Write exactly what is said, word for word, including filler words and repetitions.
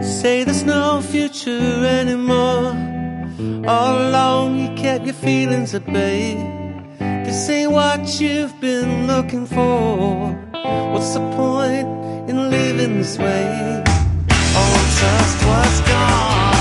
Say there's no future anymore. All along you kept your feelings at bay. This ain't what you've been looking for. What's the point in living this way? All trust was gone.